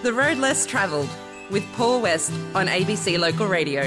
The Road Less Travelled with Paul West on ABC Local Radio.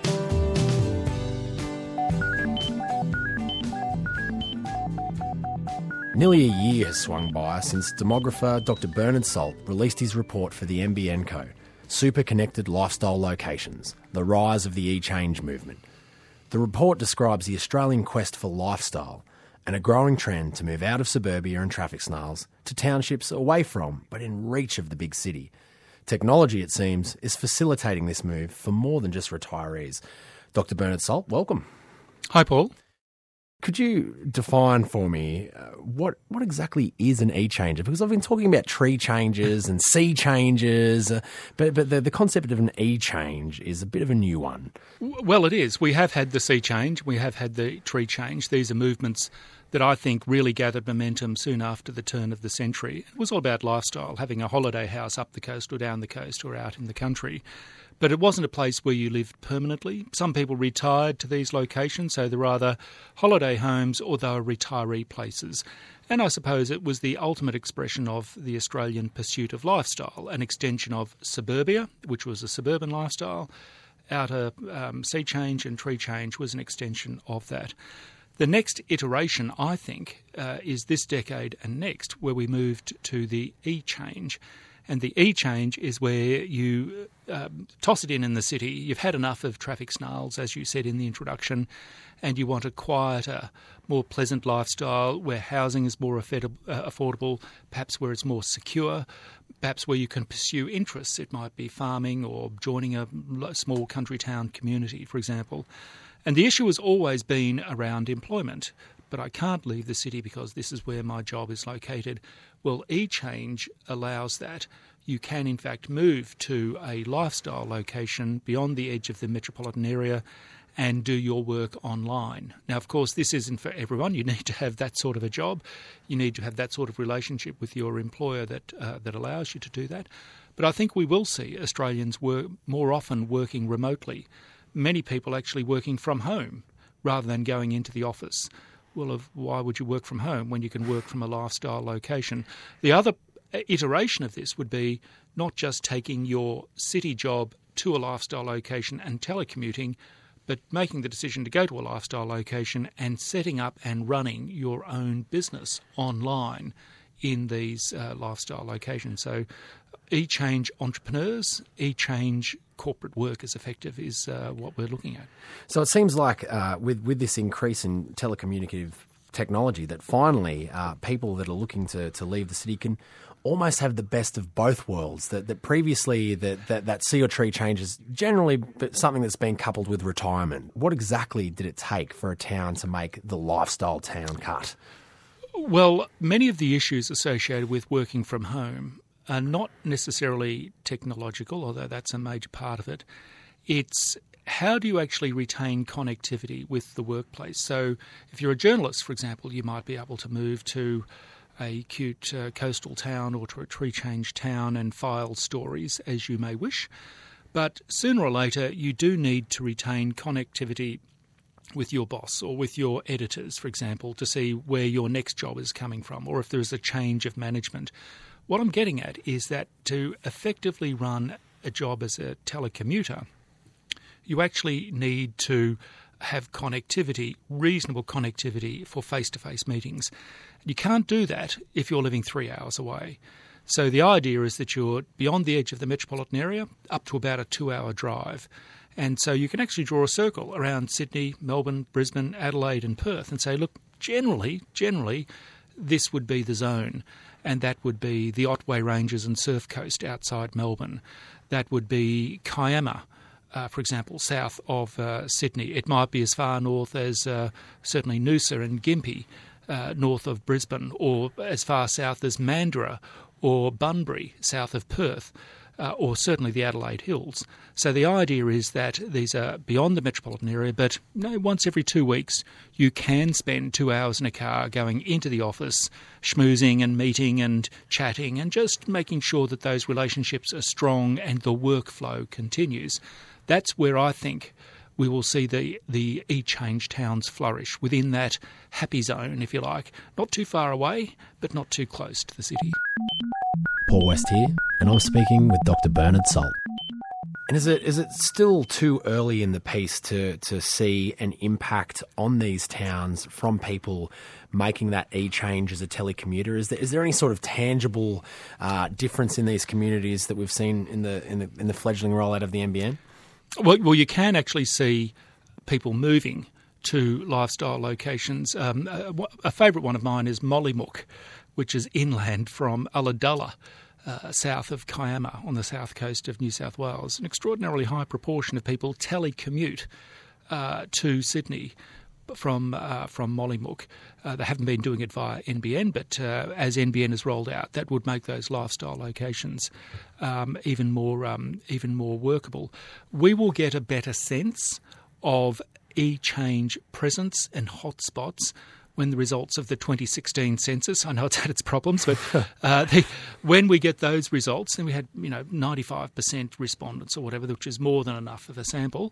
Nearly a year has swung by since demographer Dr Bernard Salt released his report for the NBN Co, Super Connected Lifestyle Locations, the rise of the e-change movement. The report describes the Australian quest for lifestyle and a growing trend to move out of suburbia and traffic snarls to townships away from, but in reach of the big city. Technology, it seems, is facilitating this move for more than just retirees. Dr Bernard Salt, welcome. Hi, Paul. Could you define for me what exactly is an e-changer? Because I've been talking about tree changes and sea changes, but the concept of an e-change is a bit of a new one. Well, it is. We have had the sea change. We have had the tree change. These are movements that I think really gathered momentum soon after the turn of the century. It was all about lifestyle, having a holiday house up the coast or down the coast or out in the country. But it wasn't a place where you lived permanently. Some people retired to these locations, so they were either holiday homes or they were retiree places. And I suppose it was the ultimate expression of the Australian pursuit of lifestyle, an extension of suburbia, which was a suburban lifestyle. Outer sea change and tree change was an extension of that. The next iteration, I think, is this decade and next, where we moved to the e-change. And the e-change is where you toss it in the city. You've had enough of traffic snarls, as you said in the introduction, and you want a quieter, more pleasant lifestyle where housing is more affordable, perhaps where it's more secure, perhaps where you can pursue interests. It might be farming or joining a small country town community, for example. And the issue has always been around employment. But I can't leave the city because this is where my job is located. Well, e-change allows that. You can, in fact, move to a lifestyle location beyond the edge of the metropolitan area and do your work online. Now, of course, this isn't for everyone. You need to have that sort of a job. You need to have that sort of relationship with your employer that allows you to do that. But I think we will see Australians more often working remotely. Many people actually working from home rather than going into the office. Well, why would you work from home when you can work from a lifestyle location? The other iteration of this would be not just taking your city job to a lifestyle location and telecommuting, but making the decision to go to a lifestyle location and setting up and running your own business online in these lifestyle locations. So e-change entrepreneurs, e-change corporate workers effective is what we're looking at. So it seems like with this increase in telecommunicative technology that finally people that are looking to leave the city can almost have the best of both worlds. That previously that sea or tree change is generally something that's been coupled with retirement. What exactly did it take for a town to make the lifestyle town cut? Well, many of the issues associated with working from home are not necessarily technological, although that's a major part of it. It's how do you actually retain connectivity with the workplace? So if you're a journalist, for example, you might be able to move to a cute coastal town or to a tree change town and file stories as you may wish. But sooner or later, you do need to retain connectivity with your boss or with your editors, for example, to see where your next job is coming from or if there's a change of management. What I'm getting at is that to effectively run a job as a telecommuter, you actually need to have connectivity, reasonable connectivity for face-to-face meetings. You can't do that if you're living 3 hours away. So the idea is that you're beyond the edge of the metropolitan area, up to about a 2-hour drive. And so you can actually draw a circle around Sydney, Melbourne, Brisbane, Adelaide and Perth and say, look, generally, this would be the zone. And that would be the Otway Ranges and Surf Coast outside Melbourne. That would be Kiama, for example, south of Sydney. It might be as far north as certainly Noosa and Gympie, north of Brisbane, or as far south as Mandurah or Bunbury, south of Perth, or certainly the Adelaide Hills. So the idea is that these are beyond the metropolitan area, but once every 2 weeks you can spend 2 hours in a car going into the office, schmoozing and meeting and chatting and just making sure that those relationships are strong and the workflow continues. That's where I think we will see the e-change towns flourish, within that happy zone, if you like. Not too far away, but not too close to the city. Paul West here, and I'm speaking with Dr. Bernard Salt. And is it still too early in the piece to see an impact on these towns from people making that e-change as a telecommuter? Is there any sort of tangible difference in these communities that we've seen in the fledgling rollout of the NBN? Well, you can actually see people moving to lifestyle locations. A favourite one of mine is Mollymook, which is inland from Ulladulla, south of Kiama on the south coast of New South Wales. An extraordinarily high proportion of people telecommute to Sydney from Mollymook. They haven't been doing it via NBN, but as NBN is rolled out, that would make those lifestyle locations even more workable. We will get a better sense of e-change presence and hotspots when the results of the 2016 census, I know it's had its problems, but when we get those results, then we had 95% respondents or whatever, which is more than enough of a sample.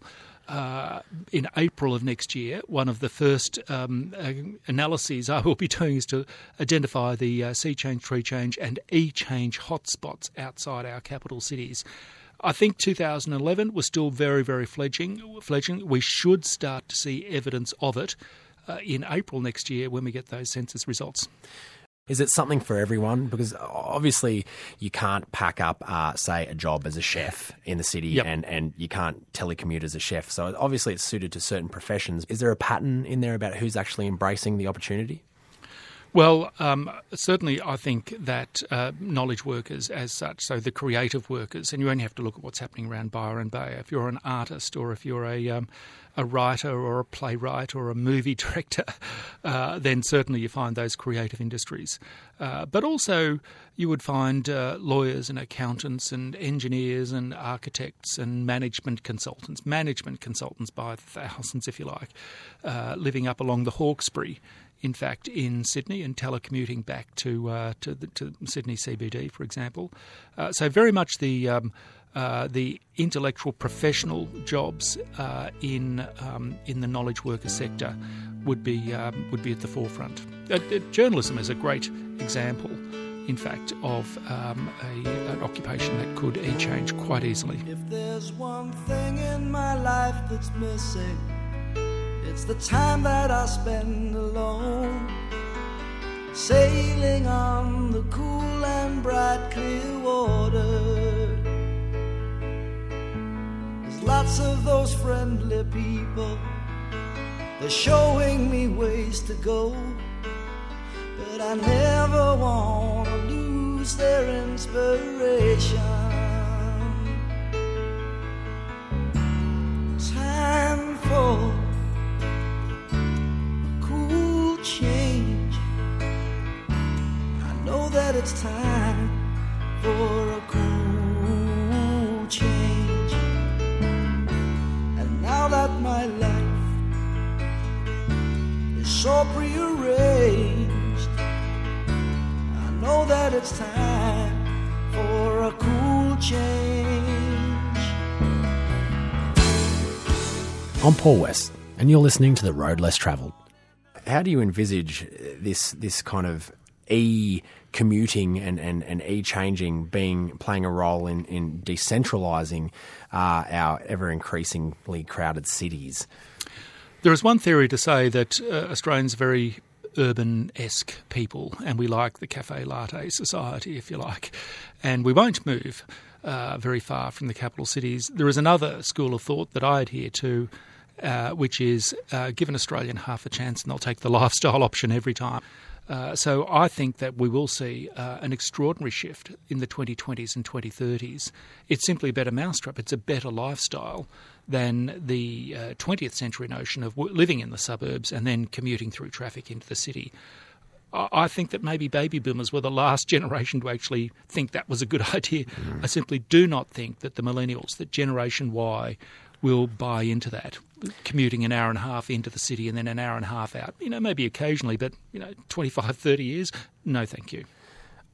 In April of next year, one of the first analyses I will be doing is to identify the sea change, tree change and e-change hotspots outside our capital cities. I think 2011 was still very, very fledgling. We should start to see evidence of it in April next year when we get those census results. Is it something for everyone? Because obviously you can't pack up, say, a job as a chef in the city. Yep. and you can't telecommute as a chef. So obviously it's suited to certain professions. Is there a pattern in there about who's actually embracing the opportunity? Well, certainly I think that knowledge workers as such, so the creative workers, and you only have to look at what's happening around Byron Bay. If you're an artist or if you're a writer or a playwright or a movie director, then certainly you find those creative industries. But also you would find lawyers and accountants and engineers and architects and management consultants by the thousands, if you like, living up along the Hawkesbury, in fact, in Sydney and telecommuting back to Sydney CBD, for example. So very much the intellectual professional jobs in the knowledge worker sector would be at the forefront. Journalism is a great example, in fact, of an occupation that could e-change quite easily. If there's one thing in my life that's missing, it's the time that I spend alone, sailing on the cool and bright clear water. There's lots of those friendly people, they're showing me ways to go, but I never want to lose their inspiration. Time for change. I know that it's time for a cool change. And now that my life is so prearranged, I know that it's time for a cool change. I'm Paul West, and you're listening to The Road Less Travelled. How do you envisage this kind of e-commuting and e-changing playing a role in decentralising our ever-increasingly crowded cities? There is one theory to say that Australians are very urban-esque people, and we like the cafe latte society, if you like, and we won't move very far from the capital cities. There is another school of thought that I adhere to, which is give an Australian half a chance and they'll take the lifestyle option every time. So I think that we will see an extraordinary shift in the 2020s and 2030s. It's simply a better mousetrap. It's a better lifestyle than the 20th century notion of living in the suburbs and then commuting through traffic into the city. I think that maybe baby boomers were the last generation to actually think that was a good idea. I simply do not think that the millennials, that Generation Y, will buy into that, commuting an hour and a half into the city and then an hour and a half out. Maybe occasionally, but 25, 30 years, no thank you.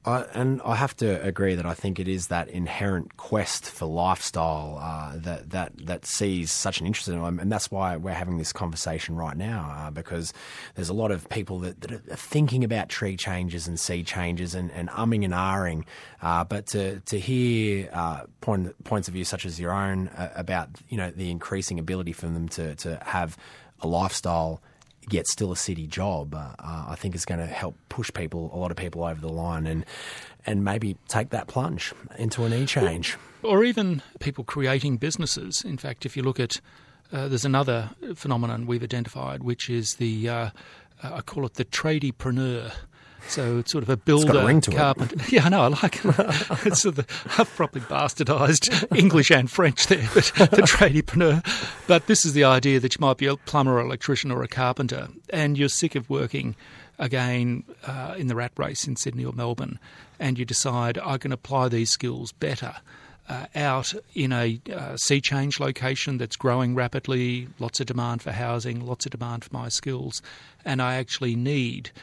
I have to agree that I think it is that inherent quest for lifestyle that sees such an interest in it, and that's why we're having this conversation right now, because there's a lot of people that are thinking about tree changes and sea changes and umming and ahhing, but to hear points of view such as your own about the increasing ability for them to have a lifestyle yet still a city job, I think is going to help push a lot of people over the line and maybe take that plunge into an e-change. Or even people creating businesses. In fact, if you look at, there's another phenomenon we've identified, which is I call it the tradiepreneur. So it's sort of a builder, it's got a ring to carpenter. It. Yeah, I know, I like it. It's I've probably bastardised English and French there, but the tradiepreneur. But this is the idea that you might be a plumber, or electrician or a carpenter, and you're sick of working, again, in the rat race in Sydney or Melbourne, and you decide, I can apply these skills better out in a sea change location that's growing rapidly, lots of demand for housing, lots of demand for my skills, and I actually need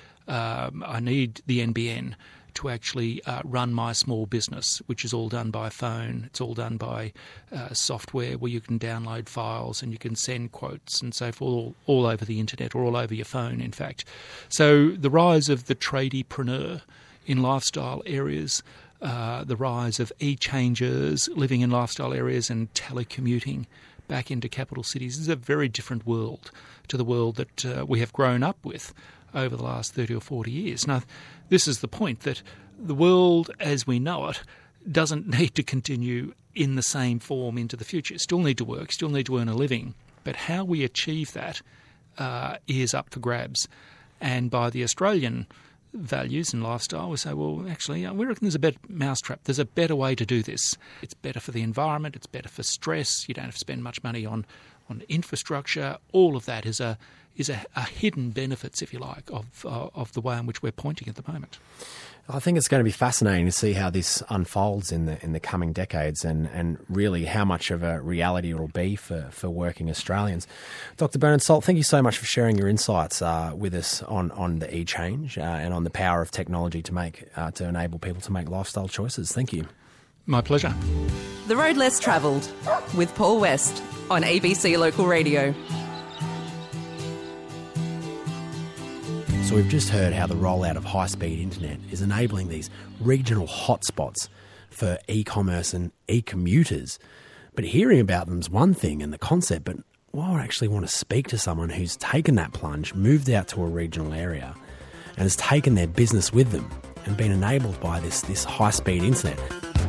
the NBN to actually run my small business, which is all done by phone. It's all done by software where you can download files and you can send quotes and so forth all over the internet, or all over your phone, in fact. So the rise of the tradiepreneur in lifestyle areas, the rise of e-changers living in lifestyle areas and telecommuting back into capital cities is a very different world to the world that we have grown up with over the last 30 or 40 years. Now, this is the point, that the world as we know it doesn't need to continue in the same form into the future. Still need to work, still need to earn a living, but how we achieve that is up for grabs. And by the Australian values and lifestyle, we say, well, actually, we reckon there's a better mousetrap. There's a better way to do this. It's better for the environment. It's better for stress. You don't have to spend much money on infrastructure. All of that is a hidden benefits, if you like, of the way in which we're pointing at the moment. I think it's going to be fascinating to see how this unfolds in the coming decades, and really how much of a reality it will be for working Australians. Dr. Bernard Salt, thank you so much for sharing your insights with us on the e-change and on the power of technology to enable people to make lifestyle choices. Thank you. My pleasure. The Road Less Travelled with Paul West on ABC Local Radio. So we've just heard how the rollout of high-speed internet is enabling these regional hotspots for e-commerce and e-commuters. But hearing about them is one thing and the concept, but I actually want to speak to someone who's taken that plunge, moved out to a regional area, and has taken their business with them and been enabled by this high-speed internet.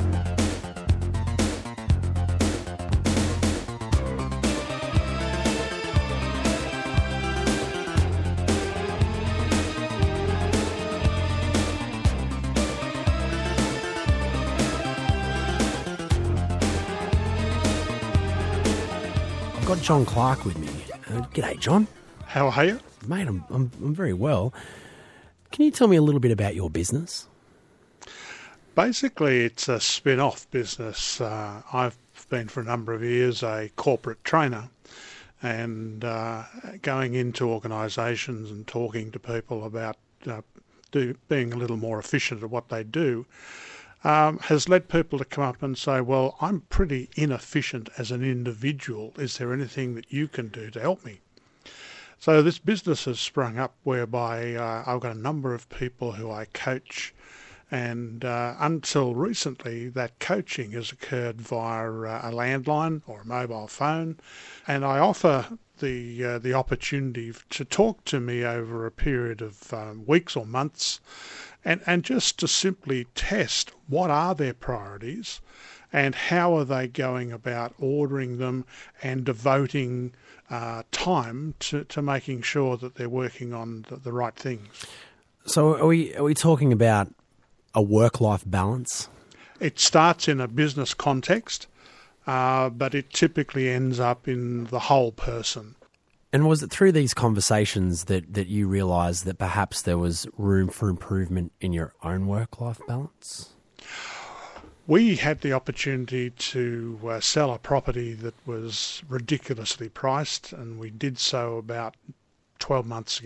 I've got John Clark with me. G'day, John. How are you? Mate, I'm very well. Can you tell me a little bit about your business? Basically, it's a spin-off business. I've been for a number of years a corporate trainer, and going into organisations and talking to people about being a little more efficient at what they do has led people to come up and say, well, I'm pretty inefficient as an individual. Is there anything that you can do to help me? So this business has sprung up whereby I've got a number of people who I coach, and until recently that coaching has occurred via a landline or a mobile phone, and I offer the opportunity to talk to me over a period of weeks or months, and just to simply test what are their priorities and how are they going about ordering them and devoting time to making sure that they're working on the right things. So are we talking about a work-life balance? It starts in a business context, but it typically ends up in the whole person. And was it through these conversations that you realised that perhaps there was room for improvement in your own work-life balance? We had the opportunity to sell a property that was ridiculously priced, and we did so about 12 months ago.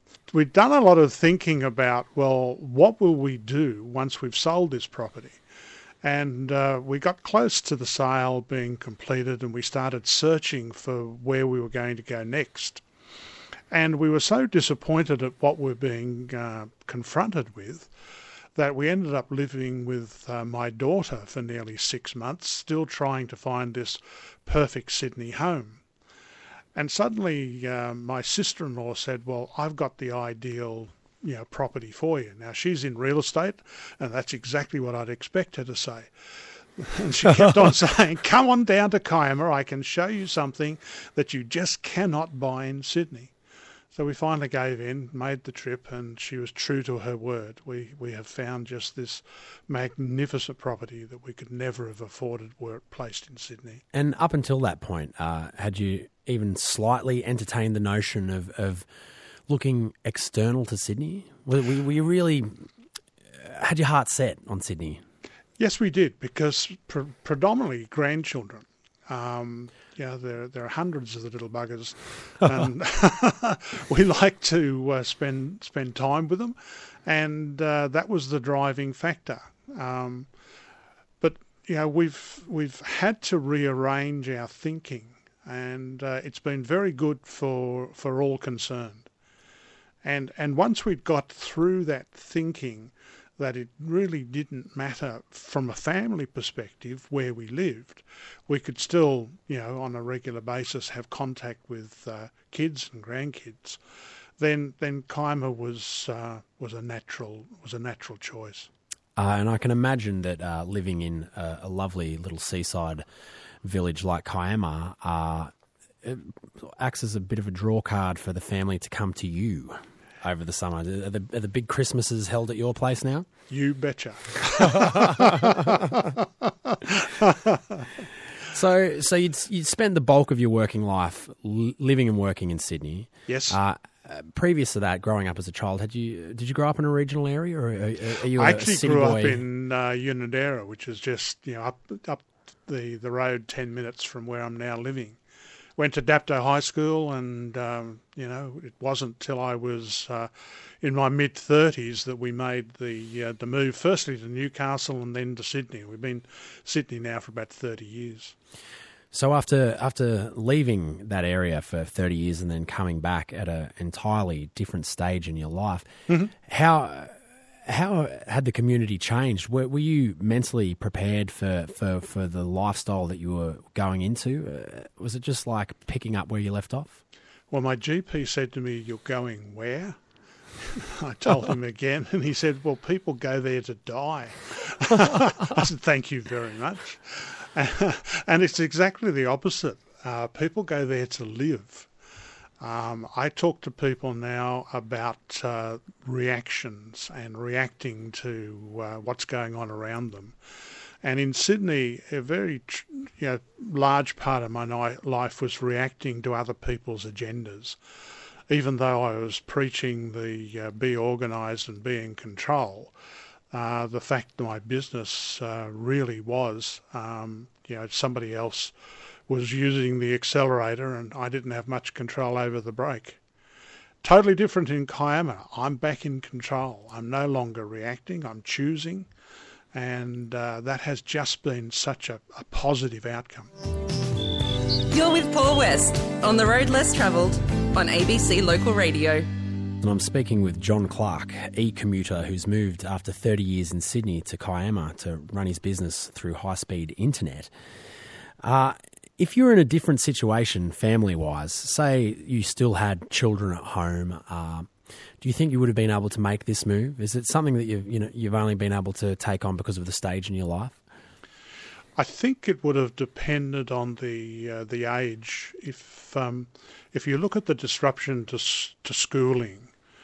We'd done a lot of thinking about, well, what will we do once we've sold this property? And we got close to the sale being completed, and we started searching for where we were going to go next. And we were so disappointed at what we're being confronted with that we ended up living with my daughter for nearly 6 months, still trying to find this perfect Sydney home. And suddenly my sister-in-law said, well, I've got the ideal property for you. Now, she's in real estate, and that's exactly what I'd expect her to say. And she kept on saying, come on down to Kiama, I can show you something that you just cannot buy in Sydney. So we finally gave in, made the trip, and she was true to her word. We have found just this magnificent property that we could never have afforded were it placed in Sydney. And up until that point, had you even slightly entertained the notion of looking external to Sydney? Were you really had your heart set on Sydney? Yes, we did, because predominantly grandchildren. There are hundreds of the little buggers, and we like to spend time with them, and that was the driving factor. But we've had to rearrange our thinking, and it's been very good for all concerned. And once we'd got through that thinking, that it really didn't matter from a family perspective where we lived. We could still, on a regular basis have contact with kids and grandkids. Then Kiama was a natural choice. And I can imagine that living in a lovely little seaside village like Kiama acts as a bit of a draw card for the family to come to you over the summer. Are the big Christmases held at your place now? You betcha. So you'd spend the bulk of your working life living and working in Sydney. Yes. Previous to that, growing up as a child, did you grow up in a regional area, or are you I a actually city grew boy? up in Unanderra, which is just up the road 10 minutes from where I'm now living. Went to Dapto High School, and it wasn't till I was in my mid-30s that we made the move, firstly to Newcastle and then to Sydney. We've been in Sydney now for about 30 years. So after leaving that area for 30 years and then coming back at an entirely different stage in your life, mm-hmm. How had the community changed? Were you mentally prepared for the lifestyle that you were going into? Was it just like picking up where you left off? Well, my GP said to me, "You're going where?" I told him again, and he said, "Well, people go there to die." I said, "Thank you very much." And it's exactly the opposite. People go there to live. I talk to people now about reactions and reacting to what's going on around them. And in Sydney, a very large part of my life was reacting to other people's agendas. Even though I was preaching the be organised and be in control, the fact that my business really was, somebody else was using the accelerator and I didn't have much control over the brake. Totally different in Kiama. I'm back in control. I'm no longer reacting, I'm choosing, and that has just been such a positive outcome. You're with Paul West on The Road Less Travelled on ABC Local Radio. And I'm speaking with John Clark, e-commuter who's moved after 30 years in Sydney to Kiama to run his business through high-speed internet. If you're in a different situation family-wise, say you still had children at home, do you think you would have been able to make this move? Is it something that you've only been able to take on because of the stage in your life? I think it would have depended on the age. If you look at the disruption to schooling,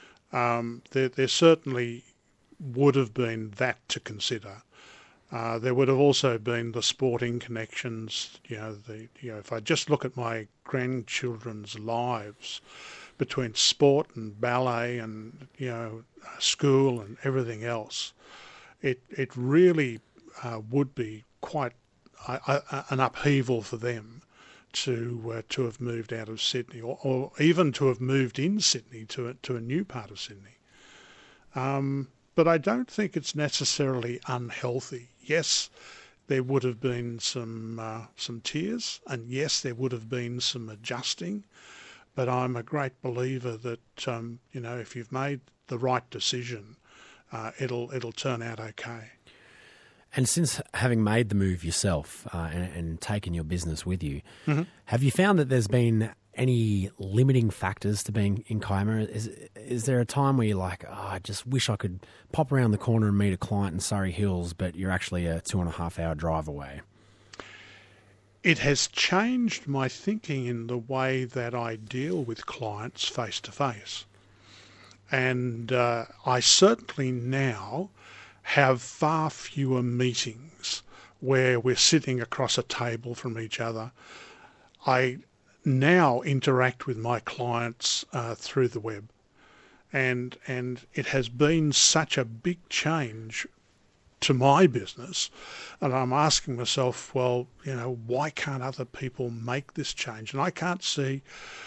there certainly would have been that to consider. There would have also been the sporting connections. If I just look at my grandchildren's lives, between sport and ballet and school and everything else, it really would be quite an upheaval for them to have moved out of Sydney, or even to have moved in Sydney to a new part of Sydney. But I don't think it's necessarily unhealthy. Yes, there would have been some tears, and yes, there would have been some adjusting. But I'm a great believer that if you've made the right decision, it'll turn out okay. And since having made the move yourself and taken your business with you, mm-hmm. have you found that there's been any limiting factors to being in Kiama? Is there a time where you're like, I just wish I could pop around the corner and meet a client in Surrey Hills, but you're actually a 2.5 hour drive away? It has changed my thinking in the way that I deal with clients face to face. And I certainly now have far fewer meetings where we're sitting across a table from each other. I now interact with my clients through the web. And it has been such a big change to my business, and I'm asking myself, well, why can't other people make this change? And I can't see,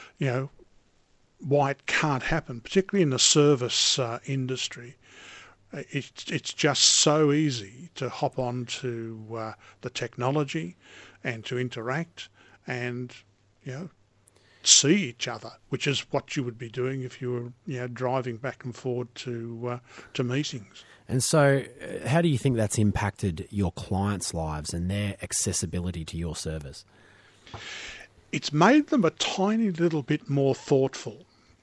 why it can't happen, particularly in the service industry. It's just so easy to hop onto the technology and to interact and, see each other, which is what you would be doing if you were, driving back and forward to meetings. And so how do you think that's impacted your clients' lives and their accessibility to your service? It's made them a tiny little bit more thoughtful.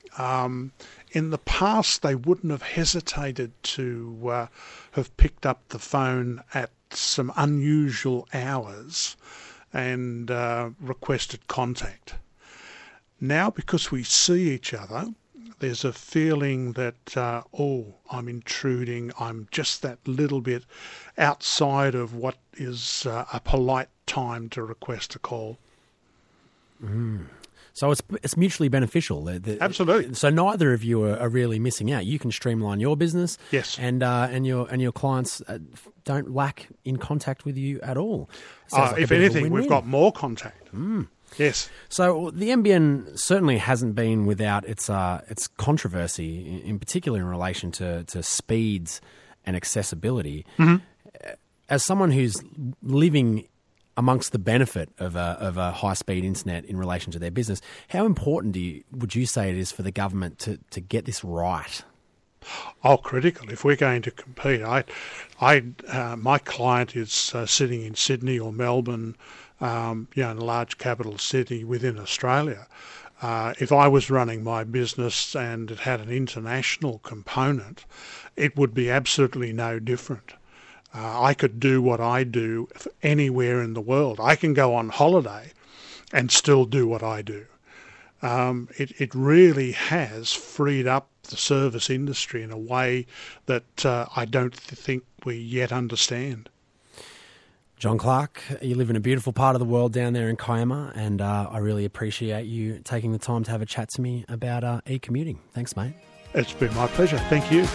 In the past, they wouldn't have hesitated to have picked up the phone at some unusual hours and requested contact. Now, because we see each other, there's a feeling that, I'm intruding, I'm just that little bit outside of what is a polite time to request a call. Mm. So it's mutually beneficial. Absolutely. So neither of you are really missing out. You can streamline your business, yes, and your clients don't lack in contact with you at all. Like if anything, we've got more contact. Mm. Yes. So the NBN certainly hasn't been without its controversy, in particular in relation to speeds and accessibility. Mm-hmm. As someone who's living amongst the benefit of a high-speed internet in relation to their business, how important would you say it is for the government to get this right? Oh, critical. If we're going to compete, my client is sitting in Sydney or Melbourne, in a large capital city within Australia. If I was running my business and it had an international component, it would be absolutely no different. I could do what I do anywhere in the world. I can go on holiday and still do what I do. It really has freed up the service industry in a way that I don't think we yet understand. John Clark, you live in a beautiful part of the world down there in Kiama, and I really appreciate you taking the time to have a chat to me about e-commuting. Thanks, mate. It's been my pleasure. Thank you.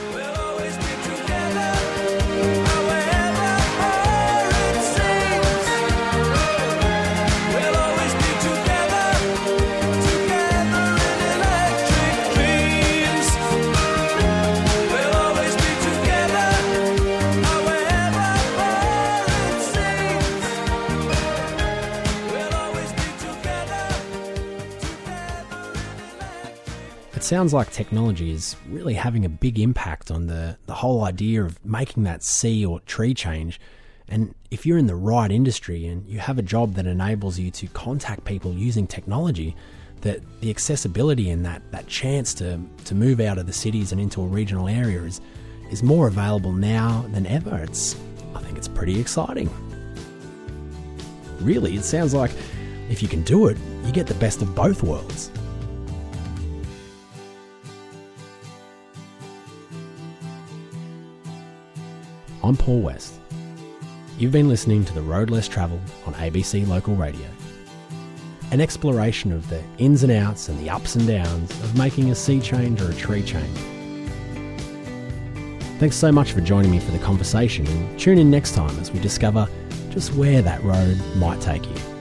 It sounds like technology is really having a big impact on the whole idea of making that sea or tree change. And if you're in the right industry and you have a job that enables you to contact people using technology, that the accessibility and that chance to move out of the cities and into a regional area is more available now than ever. I think it's pretty exciting. Really, it sounds like if you can do it, you get the best of both worlds. I'm Paul West. You've been listening to The Road Less Travelled on ABC Local Radio. An exploration of the ins and outs and the ups and downs of making a sea change or a tree change. Thanks so much for joining me for the conversation, and tune in next time as we discover just where that road might take you.